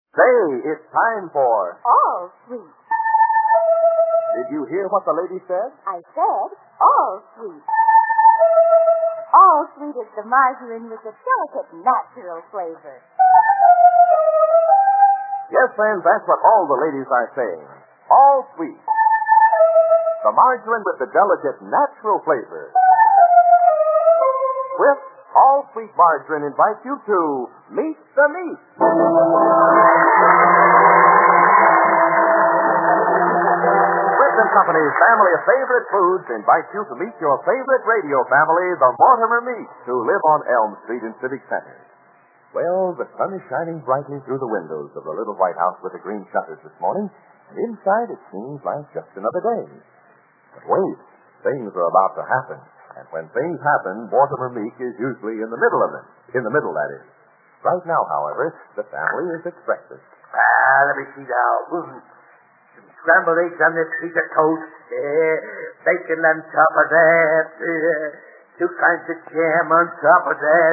Say, it's time for... All sweet. Did you hear what the lady said? I said all sweet. All sweet is the margarine with the delicate natural flavor. Yes, friends, that's what all the ladies are saying. All sweet. The margarine with the delicate natural flavor. With All Sweet Margarine invites you to Meet the Meat. Smith & Company's family of favorite foods invites you to meet your favorite radio family, the Mortimer Meats, who live on Elm Street in Civic Center. Well, the sun is shining brightly through the windows of the little white house with the green shutters this morning, and inside it seems like just another day. But wait, things are about to happen. And when things happen, Mortimer Meek is usually in the middle of them. In the middle, that is. Right now, however, the family is expected. Let me see now. Some scrambled eggs on this piece of toast. Bacon on top of that. 2 kinds of jam on top of that.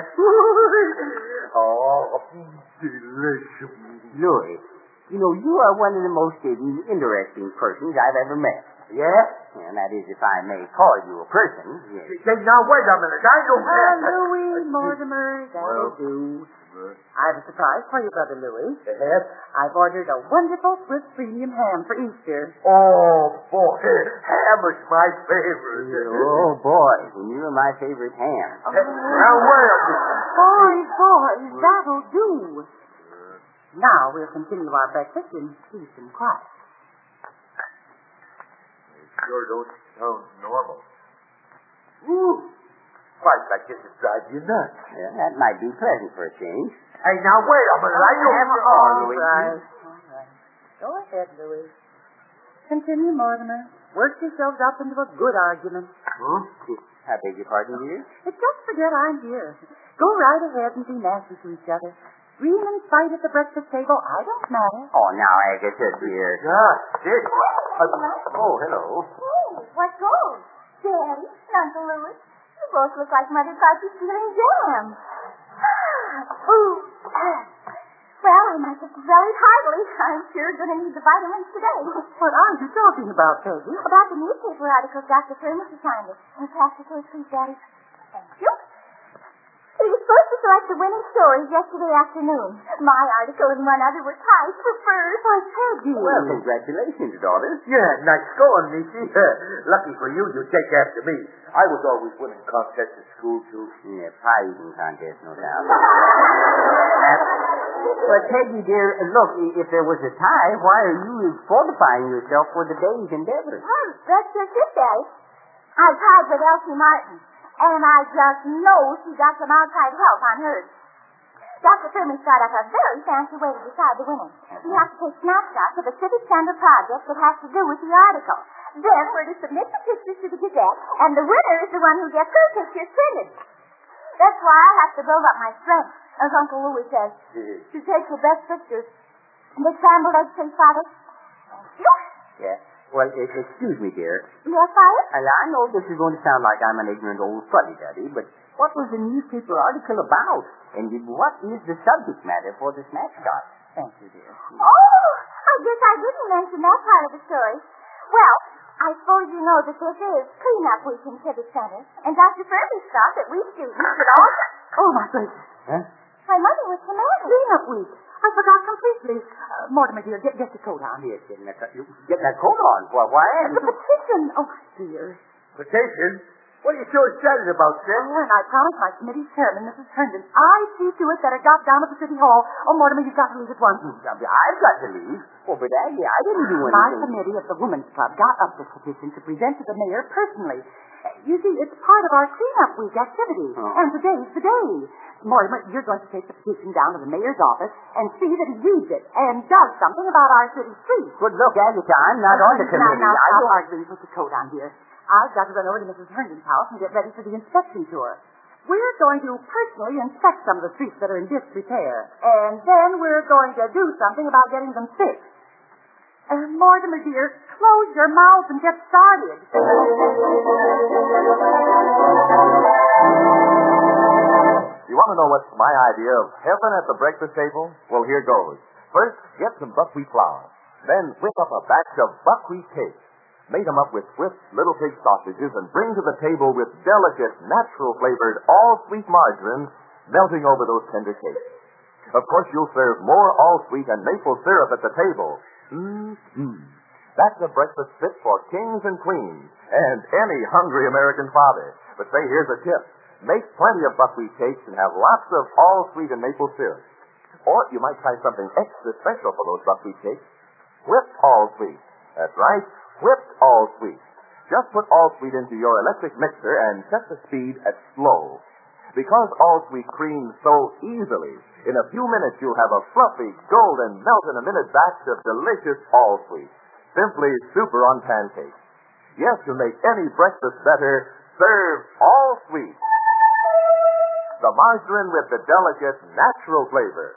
Oh, delicious. Louis, you know, you are one of the most interesting persons I've ever met. Yeah? And that is, if I may call you a person. Yes. Say, now, wait a minute. I don't have... Louis Mortimer, that'll do. I have a surprise for you, Brother Louis. Yes? I've ordered a wonderful Swiss premium ham for Easter. Oh, boy. Ham is my favorite. Oh, boy. And you're my favorite ham. Now, where? Boys, that'll do. Now we'll continue our breakfast in peace and quiet. Sure don't sound normal. Ooh. Quite like this would drive you nuts. Yeah, that might be pleasant for a change. Hey, now, wait a minute. I don't have All right. Go ahead, Louis. Continue, Mortimer. Work yourselves up into a good argument. I beg your pardon, dear? But just forget I'm here. Go right ahead and be nasty to each other. Scream and fight at the breakfast table. I don't matter. Oh, now, Agatha, dear. Gosh, this. Oh, hello. Hey, what goes? Daddy, Uncle Louis, you both look like Mother thought you stealing jam. Ooh. Well, I must have rallied heartily. I'm sure going to need the vitamins today. What are you talking about, Peggy? About the newspaper articles Dr. Thermos assigned us. And pass it to us, please, Daddy. Thank you. He was supposed to select the winning stories yesterday afternoon. My article and one other were tied for first. Why, Peggy. Well, congratulations, daughter. Yeah, nice going, Niecy. Lucky for you, you take after me. I was always winning contests at school, too. Yeah, pie eating contest, no doubt. But, Peggy, dear, look, if there was a tie, why are you fortifying yourself for the day's endeavor? Oh, that's just it, Daddy. I tied with Elsie Martin, and I just know she got some outside help on hers. Dr. Thermos got up a very fancy way to decide the winner. We have to take snapshots of a Civic Center project that has to do with the article. Then we're to submit the pictures to the Gazette, and the winner is the one who gets her pictures printed. That's why I have to build up my strength, as Uncle Louis says, to take the best pictures. The scrambled eggs, please, Father. Thank you. Yeah. Well, excuse me, dear. Yes, Father? I know this is going to sound like I'm an ignorant old fuddy-duddy, but what was the newspaper article about? And what is the subject matter for the snapshot? Thank you, dear. Oh, I guess I didn't mention that part of the story. Well, I suppose you know that this is cleanup week in Civic Center, and Dr. Furby thought that we students should all... Oh, my goodness. Huh? My mother was commanded. Cleanup week. I forgot completely. Mortimer, dear, get the coat on. Yes, getting that coat on. Why? The petition. Oh, dear. Petition? What are you so excited about, Sid? Oh, and I promised my committee chairman, Mrs. Herndon, I'd see to it that it got down at the City Hall. Oh, Mortimer, you've got to leave at once. I've got to leave. Oh, but Aggie, I didn't do anything. My committee of the Women's Club got up this petition to present to the mayor personally. You see, it's part of our cleanup week activity. Oh. And today's the day. Mortimer, you're going to take the petition down to the mayor's office and see that he reads it and does something about our city streets. Good look, Agatha, I'm not on the committee. Now, stop arguing. Put the coat on here. I've got to run over to Mrs. Herndon's house and get ready for the inspection tour. We're going to personally inspect some of the streets that are in disrepair. And then we're going to do something about getting them fixed. Mortimer, dear, close your mouth and get started. You want to know what's my idea of heaven at the breakfast table? Well, here goes. First, some buckwheat flour. Then whip up a batch of buckwheat cakes. Made them up with Swift's Little Pig sausages and bring to the table with delicate, natural-flavored, all-sweet margarine melting over those tender cakes. Of course, you'll serve more all-sweet and maple syrup at the table. That's a breakfast fit for kings and queens and any hungry American father. But say, here's a tip. Make plenty of buckwheat cakes and have lots of all-sweet and maple syrup. Or you might try something extra special for those buckwheat cakes. Whipped all-sweet. That's right. Whipped all-sweet. Just put all-sweet into your electric mixer and set the speed at slow. Because all-sweet creams so easily, in a few minutes you'll have a fluffy, golden, melt-in-a-minute batch of delicious all-sweet. Simply super on pancakes. Yes, to make any breakfast better, serve all-sweet. The margarine with the delicate, natural flavor.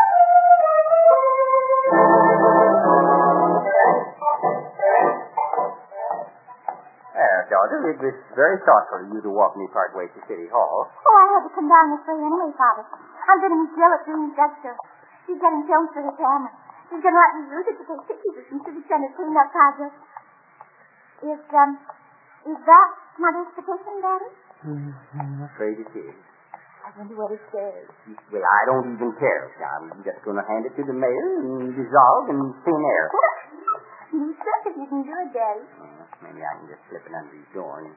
Daughter, it was very thoughtful of you to walk me part way to City Hall. Oh, I had to come down this way anyway, Father. I'm going to meet Jill at Green's drugstore. She's getting films for her camera. She's going to let me use it to take pictures of some civic center cleanup projects. Is that Mother's petition, Daddy? I'm afraid it is. I wonder what it says. Well, I don't even care. I'm just going to hand it to the mayor and dissolve in thin air. You said you can do it, Daddy. Maybe I can just slip it under his door and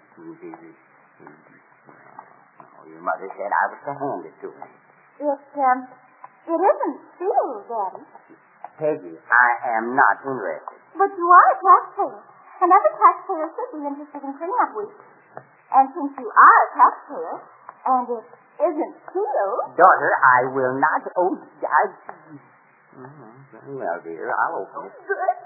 your mother said I was to hand it to him. It isn't sealed, Daddy. Peggy, I am not interested. But you are a taxpayer. And every taxpayer should be interested in cleanup week. And since you are a taxpayer, and it isn't sealed... Daughter, I will not... Very well, dear. I'll open it. Good.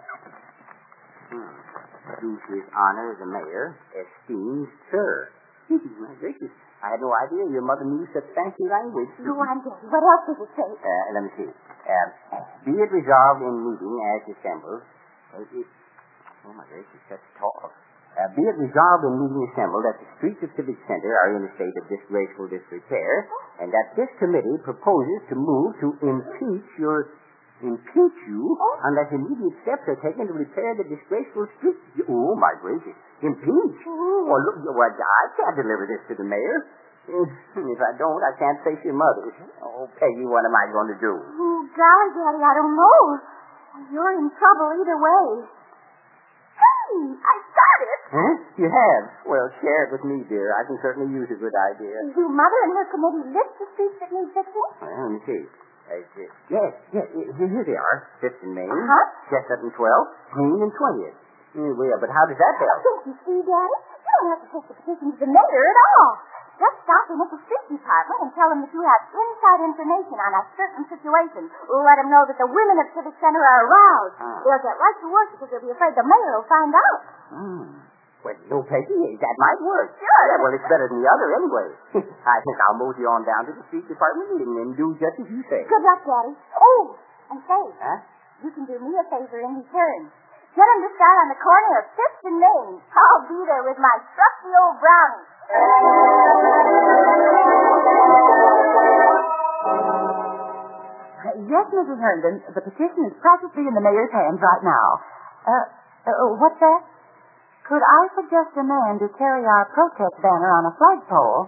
Do his honor the mayor, esteemed sir. My gracious, I had no idea your mother knew such fancy language. Go on, Daddy. What else does it say? Let me see. Be it resolved in meeting as assembled... Oh, my gracious, such talk. Be it resolved in meeting assembled that the streets of Civic Center are in a state of disgraceful disrepair, and that this committee proposes to move to impeach you unless immediate steps are taken to repair the disgraceful streets. Oh, my gracious. Impeach? Well, look, I can't deliver this to the mayor. If I don't, I can't face your mother. Oh, Peggy, what am I going to do? Oh, golly, Daddy, I don't know. You're in trouble either way. Hey, I got it. Huh? You have? Well, share it with me, dear. I can certainly use a good idea. Do Mother and her committee list the streets that need fixing? Well, let me see. Yes, here they are. 5th and Main, Chestnut and 12th, Green and 20th. Well, but how does that help? Don't you see, Daddy? You don't have to take the petition to the mayor at all. Just stop in at the street department and tell them that you have inside information on a certain situation. Let them know that the women of Civic Center are aroused. They'll get right to work because they'll be afraid the mayor will find out. Well, no, Peggy, that might work. Sure. Yeah, well, it's better than the other anyway. I think I'll mosey on down to the street department and do just as you say. Good luck, Daddy. Oh, and say, you can do me a favor in return. Get him to start on the corner of 5th and Main. I'll be there with my trusty old brownie. Yes, Mrs. Herndon, the petition is practically in the mayor's hands right now. What's that? Could I suggest a man to carry our protest banner on a flagpole?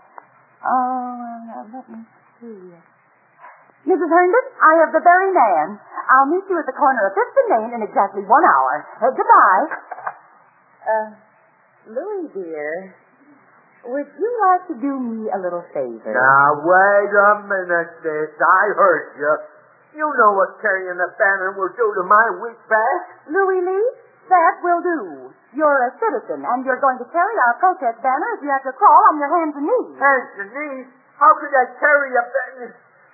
Let me see. Mrs. Herndon, I have the very man. I'll meet you at the corner of 5th and Main in exactly 1 hour. Goodbye. Louie, dear, would you like to do me a little favor? Now, wait a minute, sis. I heard you. You know what carrying the banner will do to my weak back. Louie Lee, that will do. You're a citizen, and you're going to carry our protest banner if you have to crawl on your hands and knees. Hands and knees? How could I carry a banner?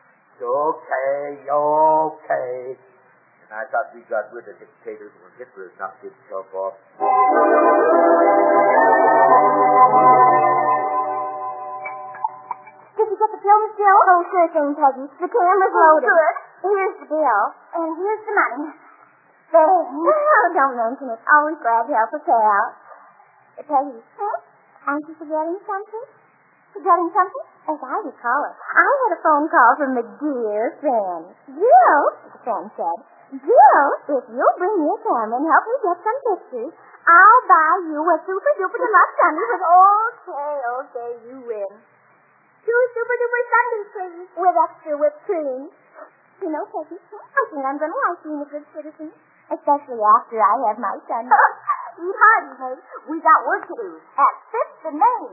Okay. And I thought we got rid of dictators when Hitler knocked himself off. Did you get the films, Jill? Oh, sure thing, Peggy. The camera's loaded. Good. Here's the bill, and here's the money. Thanks. Oh, don't mention it. Always glad to help a pal. Peggy, aren't you forgetting something? Forgetting something? As I recall it, I had a phone call from a dear friend. Jill, the friend said, Jill, if you'll bring me a camera and help me get some pictures, I'll buy you a super-duper deluxe sundae with... Okay, you win. 2 super-duper sundaes, please, with extra whipped cream. You know, Peggy, I think I'm going to like being a good citizen, especially after I have my sundae. Eat hearty, mate. We got work to do at 5th and Main.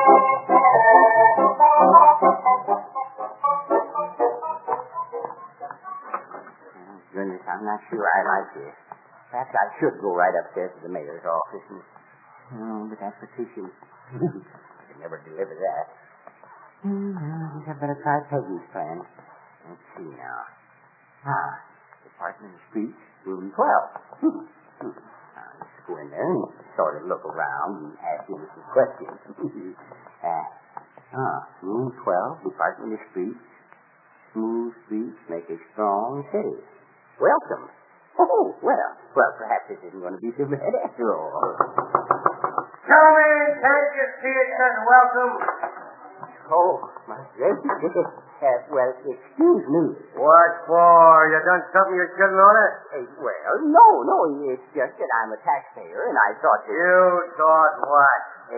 Goodness, I'm not sure I like this. Perhaps I should go right upstairs to the mayor's office and... but that petition... I could never deliver that. I think I'd better try Peggy's plan. Let's see now. Department of Streets, room 12. I'll just go in there and sort of look around and ask him some questions. Room 12, Department of Streets. Smooth streets make a strong city. Welcome. Oh, well, perhaps this isn't going to be so bad after all. Come in, can't you see it says welcome? Oh, my goodness. Well, excuse me. What for? You done something you shouldn't notice? Well, no, it's just that I'm a taxpayer, and I thought that... You thought what?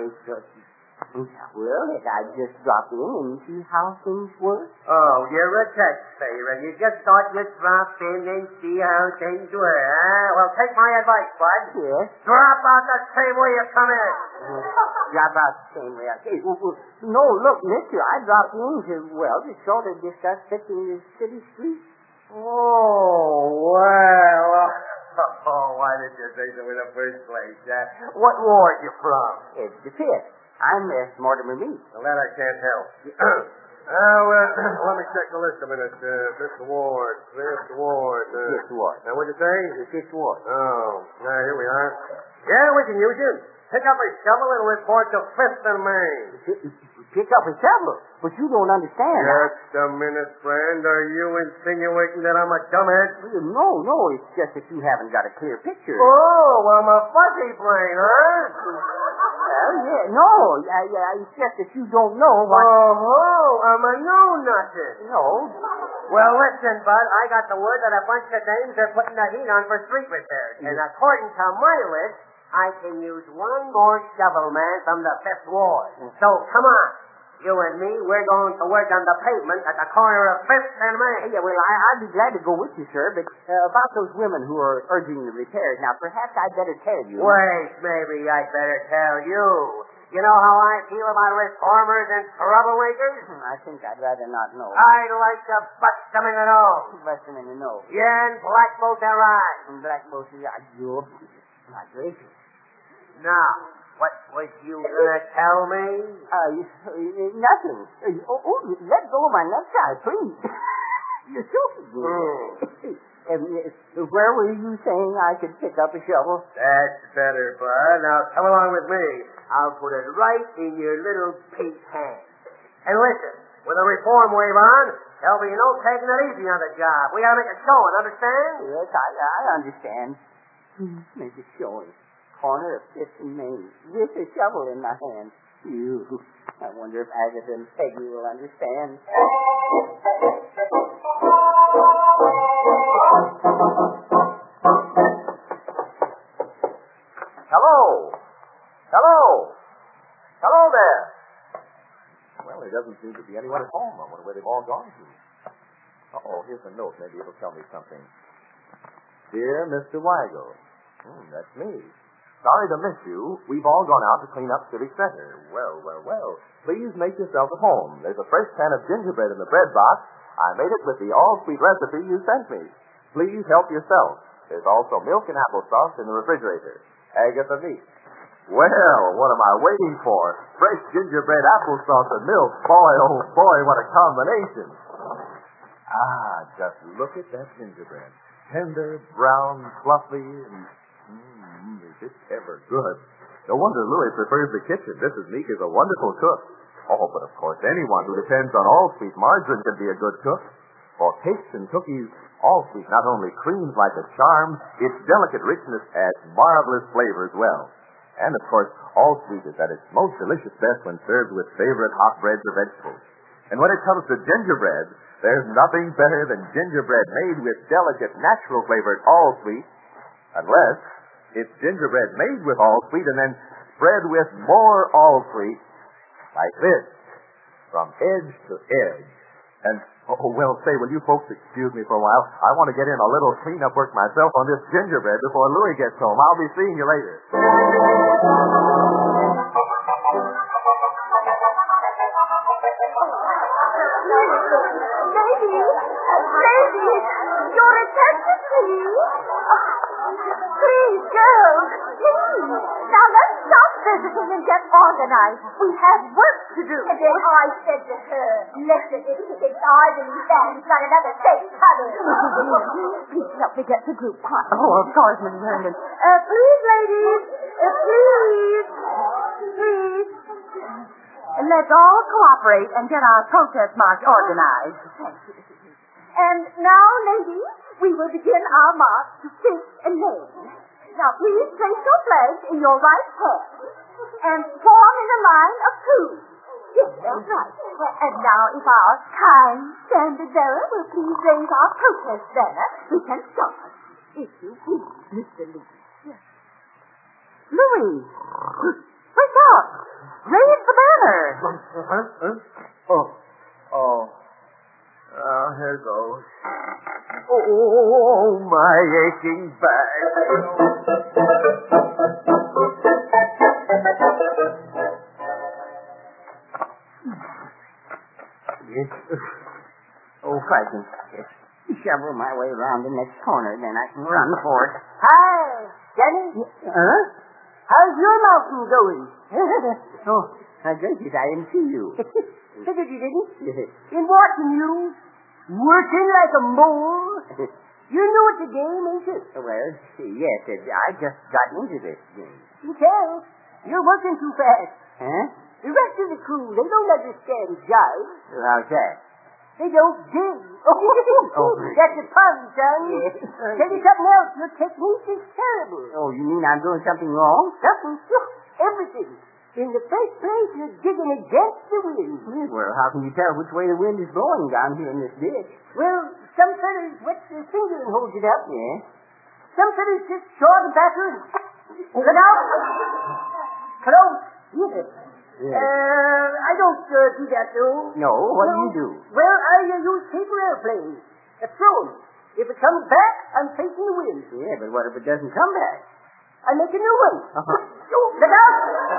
Well, I'd just drop in and see how things work. Oh, you're a taxpayer, and you just thought you'd drop in and see how things were, huh? Well, take my advice, bud. Yes? Drop out the same way you come in. Drop out the same way I came. No, look, mister, I dropped in to sort of discuss fixing the city street. Oh, well... Oh, why did you say so in the first place, huh? What ward you from? It's the 5th. I'm Mortimer Meade. Well, that I can't help. Let me check the list a minute. Fifth Ward. Fifth Ward. Now, what'd you say? The 5th Ward. Oh, now here we are. Yeah, we can use you. Pick up a shovel and report to 5th and Main. Pick up a shovel? But you don't understand. Just a minute, friend. Are you insinuating that I'm a dumbass? No, it's just that you haven't got a clear picture. Oh, I'm a fuzzy brain, huh? Well, yeah, no, it's just that you don't know what... Oh, I'm a know-nothing. No. Well, listen, Bud, I got the word that a bunch of dames are putting the heat on for street repairs. And according to my list, I can use one more shovel man from the 5th Ward. So, come on. You and me, we're going to work on the pavement at the corner of 5th and Main. Yeah, well, I'd be glad to go with you, sir, but about those women who are urging the repairs, now, perhaps I'd better tell you. Wait, maybe I'd better tell you. You know how I feel about reformers and troublemakers? I think I'd rather not know. I'd like to bust them in the nose. Bust them in the nose. Yeah, and black bolt their eyes. And black bolt their eyes. My gracious. Now, what was you gonna tell me? Nothing. Let go of my necktie, please. You're joking. Where were you saying I could pick up a shovel? That's better, Bud. Now, come along with me. I'll put it right in your little pink hand. And listen, with a reform wave on, there'll be no taking it easy on the job. We gotta make it showing, understand? Yes, I understand. Make it showing. Corner of 5th and Main, with a shovel in my hand. I wonder if Agatha and Peggy will understand. Hello there. Well, there doesn't seem to be anyone at home. I wonder where they've all gone to. Here's a note. Maybe it'll tell me something. Dear Mr. Weigel. That's me. Sorry to miss you. We've all gone out to clean up Civic Center. Well. Please make yourself at home. There's a fresh pan of gingerbread in the bread box. I made it with the all-sweet recipe you sent me. Please help yourself. There's also milk and applesauce in the refrigerator. Agatha Meade. Well, what am I waiting for? Fresh gingerbread, applesauce, and milk. Boy, oh boy, what a combination. Just look at that gingerbread. Tender, brown, fluffy, and... is it ever good? No wonder Louis prefers the kitchen. Mrs. Meek is a wonderful cook. But of course, anyone who depends on All-Sweet margarine can be a good cook. For cakes and cookies, All-Sweet not only creams like a charm, its delicate richness adds marvelous flavor as well. And of course, All-Sweet is at its most delicious best when served with favorite hot breads or vegetables. And when it comes to gingerbread, there's nothing better than gingerbread made with delicate, natural-flavored all-sweet, unless it's gingerbread made with all-sweet and then spread with more all-sweet, like this, from edge to edge. And, say, will you folks excuse me for a while? I want to get in a little cleanup work myself on this gingerbread before Louie gets home. I'll be seeing you later. Ladies, your attention, please. Please, girls, please. Now let's stop visiting and get organized. We have work to do. And then I said to her, listen, if you think Ivory Sam's got another face coming. Please help me get the group quiet. Oh, of course, Mrs. Herndon. Please, ladies. Please. And let's all cooperate and get our protest march organized. And now, ladies, we will begin our march to Fifth and Main. Now, please place your flags in your right hand and form in a line of two. Yes, that's right. And now, if our kind standard bearer will please raise our protest banner, we can start. If you please, Mr. Lee. Yes. Louis, wake up. Raise the banner. Here goes. Oh, my aching back. If I can shovel my way around the next corner, then I can run for it. Hi, Jenny. Huh? How's your mountain going? Gracious, I didn't see you. Figured you didn't. Been watching you. Working like a mole. You know it's a game, ain't you? Well, yes, I just got into this game. You can. You're working too fast. Huh? The rest of the crew, they don't understand jive. How's that? They don't dig. That's a pun, son. Tell you something else. Your technique is terrible. Oh, you mean I'm doing something wrong? Nothing. Everything. In the first place, you're digging against the wind. Well, how can you tell which way the wind is blowing down here in this ditch? Well, some fellas wet their finger and hold it up. Yeah? Some fellas just saw the batter and cut out. Close. Yes. I don't do that, though. No, what do you do? Well, I use paper airplanes. Throw 'em. If it comes back, I'm facing the wind. Yeah, but what if it doesn't come back? I make a new one. Look out!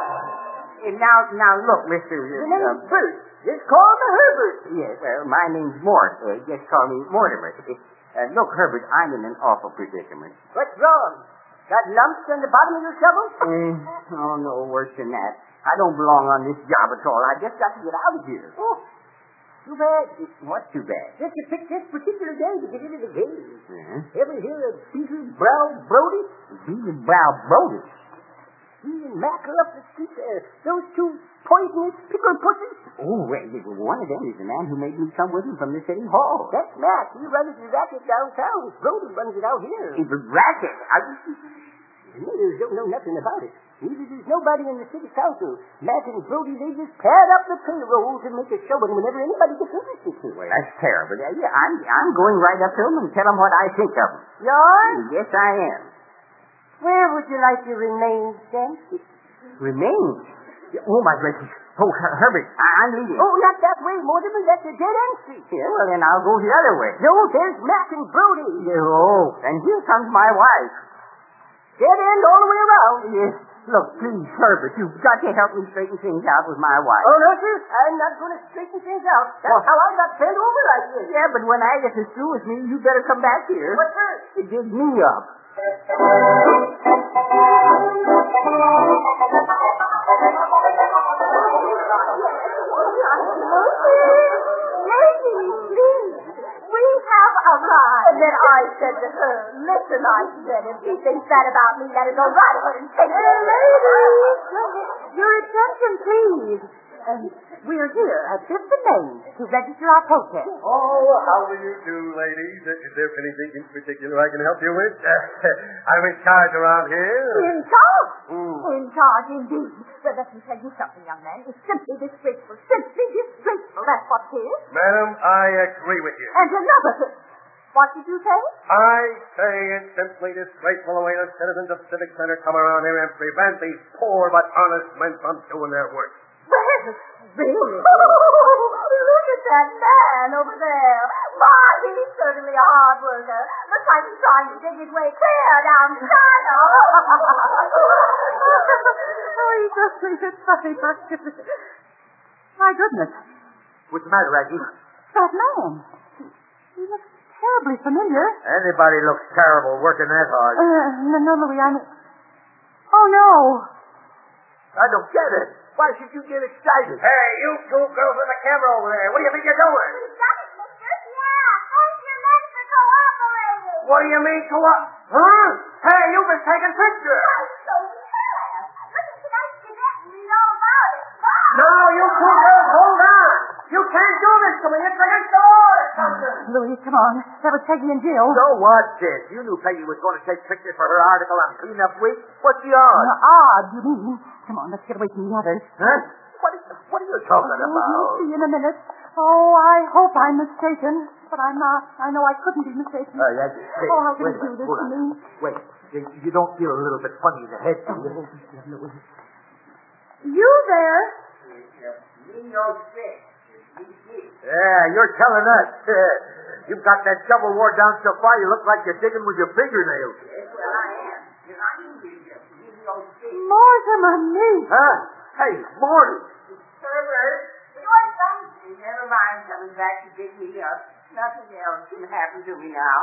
Now, look, Mr. The name's Bert. Just call me Herbert. Yes, my name's Mort. Just call me Mortimer. Look, Herbert, I'm in an awful predicament. What's wrong? Got lumps on the bottom of your shovel? Oh, no, worse than that. I don't belong on this job at all. I just got to get out of here. Oh, too bad. What's too bad? Just to pick this particular day to get into the game. Uh-huh. Ever hear of Peter Brow Brody? Peter Brow Brody? He and Mac are up the street there. Those two poisonous pickle pussies. Oh, one of them is the man who made me come with him from the city hall. That's Mac. He runs the racket downtown. Brody runs it out here. The racket? The natives don't know nothing about it. Neither does nobody in the city council. Mac and Brody, they just pad up the payroll to make a showing whenever anybody gets interested. Well, that's terrible. Yeah, I'm going right up to them and tell them what I think of them. You are? Yes, I am. Where would you like to remain, then? Remain? Oh, my gracious. Oh, Herbert, I'm leaving. Oh, not that way, Mortimer. That's a dead-end street. Yeah, well, then I'll go the other way. No, there's Mac and Brody. Oh, and here comes my wife. Dead end all the way around. Yes. Look, please, Herbert, you've got to help me straighten things out with my wife. Oh, no, sir. I'm not going to straighten things out. That's how I got bent over like this. Yeah, but when Agatha's through with me, you better come back here. What for? To dig me up. Ladies, please. We have arrived. And then I said to her, listen, I said, if she thinks that about me, let her go right ahead and take it. Ladies, your attention, please. We're here at Fifth and Main to register our protest. Oh, how do you do, ladies? Is there anything in particular I can help you with? I'm in charge around here. In charge? In charge, indeed. Well, let me tell you something, young man. It's simply disgraceful. Simply disgraceful. disgraceful, that's what it is. Madam, I agree with you. And another thing. What did you say? I say it's simply disgraceful the way the citizens of Civic Center come around here and prevent these poor but honest men from doing their work. Well, really? Look at that man over there. My, he's certainly a hard worker. Looks like he's trying to dig his way clear down China. Oh, he just thinks it's funny. My goodness. What's the matter, Reggie? That man. He looks terribly familiar. Anybody looks terrible working that hard. No, Louis, Oh, no. I don't get it. Why should you get excited? Hey, you two girls with the camera over there. What do you think you're doing? We got it, mister. Yeah, thank your men for cooperating. What do you mean to what? Huh? Hey, you've been taking pictures. So we have. Look at tonight's Gazette and read all about it. No, you two girls, hold on. You can't do this to me. It's against the law or something. Louis, come on. That was Peggy and Jill. So what, sis? You knew Peggy was going to take pictures for her article on Cleanup Week. What's the odds? Odd, you mean? Come on, let's get away from the others. Huh? What are you talking about? You'll see in a minute. Oh, I hope I'm mistaken, but I'm not. I know I couldn't be mistaken. Yes. Oh, how can you do this to me? Wait. You don't feel a little bit funny in the head, do you? You there? Yeah, you're telling us. You've got that shovel wore down so far you look like you're digging with your fingernails. Yes, well, I am. You're not easy. Mortimer, me. Huh? Hey, Morty. Herbert, never mind coming back to dig me up. Nothing else can happen to me now.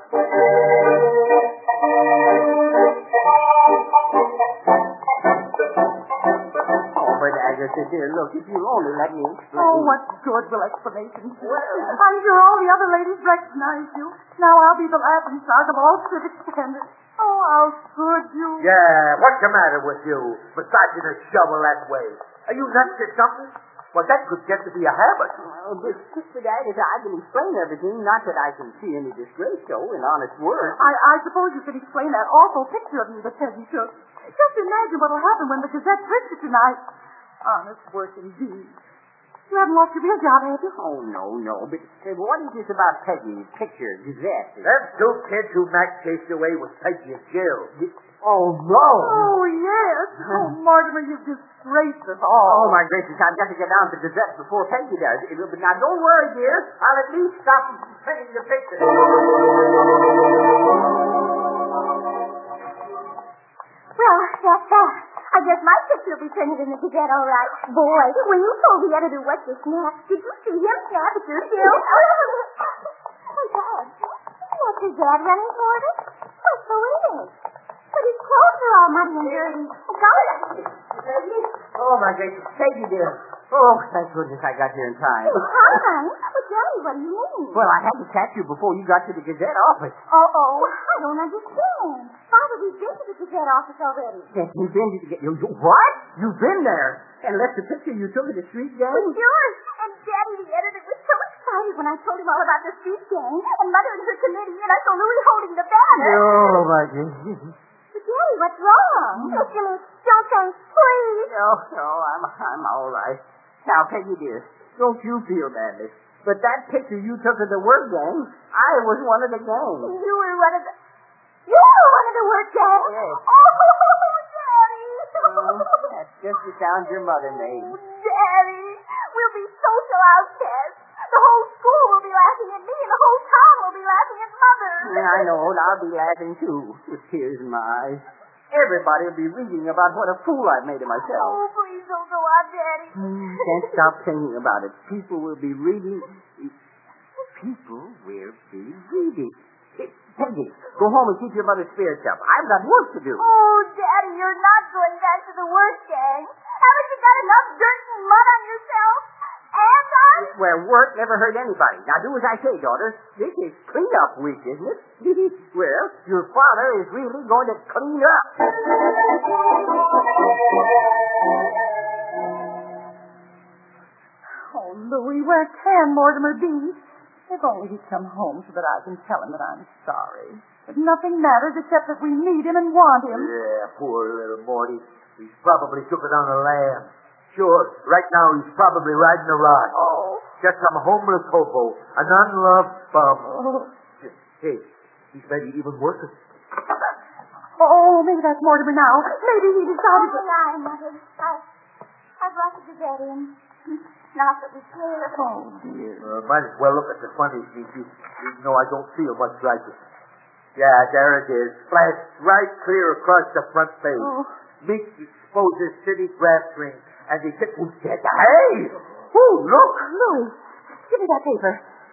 But Agatha, dear, look, if you'll only let me explain. Oh, what good will explanations do? I'm sure all the other ladies recognize you. Now I'll be the laughing stock of all civic standards. Oh, how could you? Yeah, what's the matter with you? Massaging a shovel that way. Are you nuts or something? Well, that could get to be a habit. But Agatha, I can explain everything. Not that I can see any disgrace, though, in honest words. I suppose you could explain that awful picture of me that Peggy took. Just imagine what'll happen when the Gazette prints it tonight. Honest work indeed. You haven't lost your real job, have you? Oh, no. But what is this about Peggy's picture, Gazette? Them two kids who Mac chased away was Peggy and Jill. Oh, no. Oh, yes. Oh, Mortimer, you've disgraced us all. Oh, my gracious, I've got to get down to the Gazette before Peggy does. But now, don't worry, dear. I'll at least stop printing the picture. Well, that's that. I guess my picture will be printed in the Gazette, all right. Boy, when you told the editor what to snap, did you see him snap at your Jill? Oh, Dad, what's your dad running toward us? Well, so it is. But his clothes are all muddy and dirty. Oh, my gracious, Peggy, dear. Oh, thank goodness I got here in time. Hey, Tom, well, tell me, what do you mean? Well, I had to catch you before you got to the Gazette office. Oh, I don't understand. Father, we've been to the Gazette office already. You've been to the Gazette? What? You've been there? And left the picture you took at the street gang? Well, sure. And Daddy, the editor, was so excited when I told him all about the street gang, and Mother and her committee, and Uncle Louie holding the banner. Oh, my goodness. But Daddy, what's wrong? Mr. Lee, don't say please. No, I'm all right. Now, Peggy, dear, don't you feel badly. But that picture you took of the work gang, I was one of the gang. You were one of the work gang? Yes. Oh, Daddy. That's just the sound your mother made. Daddy, we'll be social outcasts. The whole school will be laughing at me, and the whole town will be laughing at Mother. Yeah, I know, and I'll be laughing, too, with tears in my eyes. Everybody will be reading about what a fool I've made of myself. Oh, please don't go on, Daddy. Can't stop thinking about it. People will be reading. People will be reading. Hey, Peggy, go home and keep your mother's spirits up. I've got work to do. Oh, Daddy, you're not going back to the work gang. Haven't you got enough dirt and mud on yourself? And us? Where work never hurt anybody. Now do as I say, daughter. This is clean-up week, isn't it? Well, your father is really going to clean up. Oh, Louis, where can Mortimer be? If only he'd come home so that I can tell him that I'm sorry. But nothing matters except that we need him and want him. Yeah, poor little Morty. He's probably took it on a lamb. Sure, right now he's probably riding a rod. Oh. Just some homeless hobo, an unloved bum. Oh. Hey, he's maybe even worse. Oh, maybe that's Mortimer now. Maybe he decided to... I, Mother. I've rushed to bed in. Not that we care. Oh, dear. Might as well look at the funny sheet, even though I don't feel much like it. Yeah, there it is. Flashed right clear across the front page. Oh. Meeks exposes city grass ring, and he hit him dead. Hey! Oh, look! Louis, give me that paper.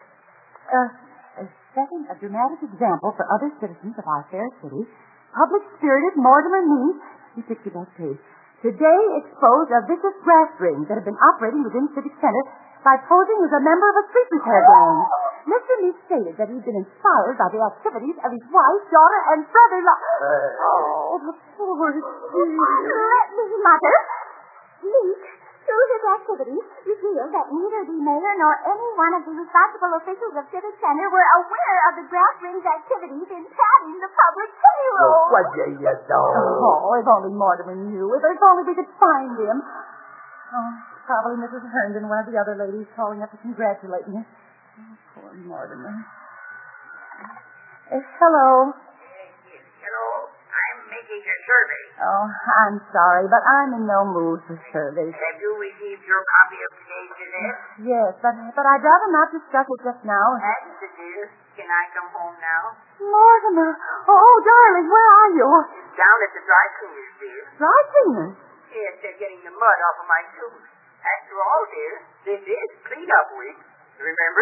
Setting a dramatic example for other citizens of our fair city, public-spirited Mortimer Meeks, he picked it up page, today exposed a vicious grass ring that had been operating within Civic Center by posing as a member of a street repair gang. Mr. Meeks stated that he'd been inspired by the activities of his wife, daughter, and brother-in-law. Oh, the poor thing. Let me, Mother. Meek, through his activities, revealed that neither the mayor nor any one of the responsible officials of Civic Center were aware of the grass ring's activities in padding the public payroll. Well, what do you know? Oh, if only Mortimer knew. If only we could find him. Oh, probably Mrs. Herndon, one of the other ladies, calling up to congratulate me. Oh, poor Mortimer. Hello. Hello. I'm making a survey. Oh, I'm sorry, but I'm in no mood for surveys. Have you received your copy of today's Gazette? Yes, but I'd rather not discuss it just now. Agnes, dear, can I come home now? Mortimer! Oh, darling, where are you? Down at the dry cleaners, dear. Dry cleaners? Yes, they're getting the mud off of my shoes. After all, dear, this is clean-up week. Remember?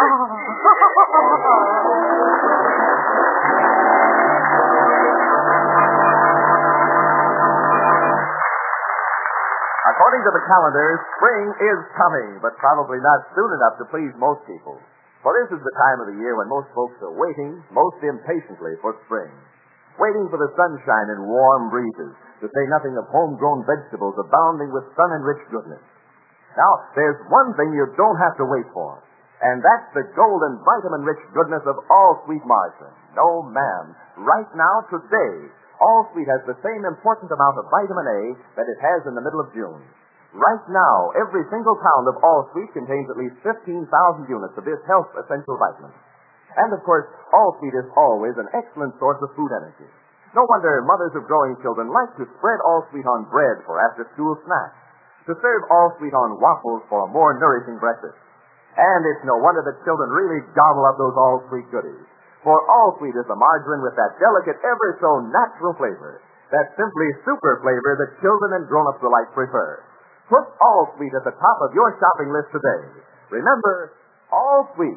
According to the calendar, spring is coming, but probably not soon enough to please most people. For this is the time of the year when most folks are waiting most impatiently for spring. Waiting for the sunshine and warm breezes, to say nothing of homegrown vegetables abounding with sun-enriched goodness. Now, there's one thing you don't have to wait for, and that's the golden vitamin-rich goodness of All-Sweet margarine. No, ma'am. Right now, today, All-Sweet has the same important amount of vitamin A that it has in the middle of June. Right now, every single pound of All-Sweet contains at least 15,000 units of this health essential vitamin. And, of course, All-Sweet is always an excellent source of food energy. No wonder mothers of growing children like to spread All-Sweet on bread for after-school snacks, to serve All-Sweet on waffles for a more nourishing breakfast. And it's no wonder that children really gobble up those All-Sweet goodies. For All-Sweet is a margarine with that delicate, ever-so-natural flavor, that simply super flavor that children and grown-ups alike prefer. Put All-Sweet at the top of your shopping list today. Remember, All-Sweet,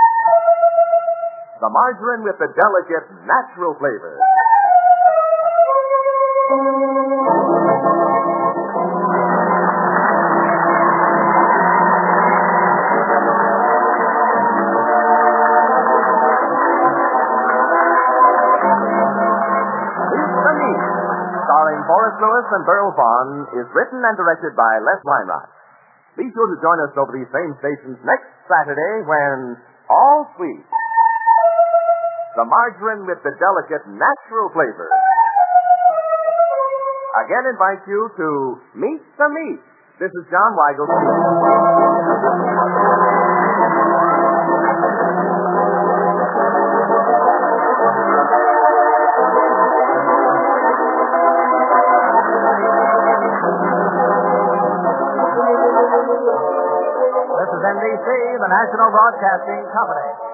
the margarine with the delicate, natural flavor. Starring Forrest Lewis and Burl Vaughn, is written and directed by Les Weinreich. Be sure to join us over these same stations next Saturday when All-Sweet, the margarine with the delicate natural flavor, again invites you to Meet the Meat. This is John Weigel speaking. This is NBC, the National Broadcasting Company.